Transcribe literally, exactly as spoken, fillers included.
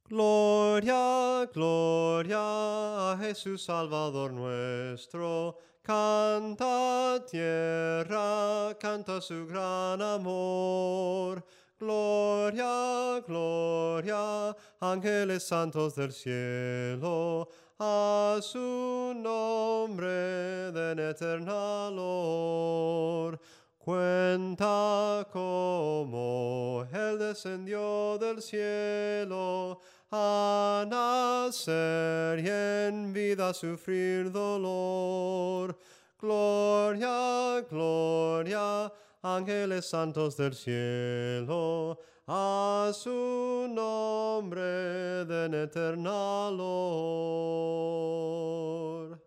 Gloria, gloria a Jesús Salvador nuestro. Canta tierra, canta su gran amor. Gloria, gloria, ángeles santos del cielo, a su nombre den eterna lor. Cuenta cómo Él descendió del cielo a nacer y en vida sufrir dolor. Gloria, gloria, ángeles santos del cielo, a su nombre den eterna lor.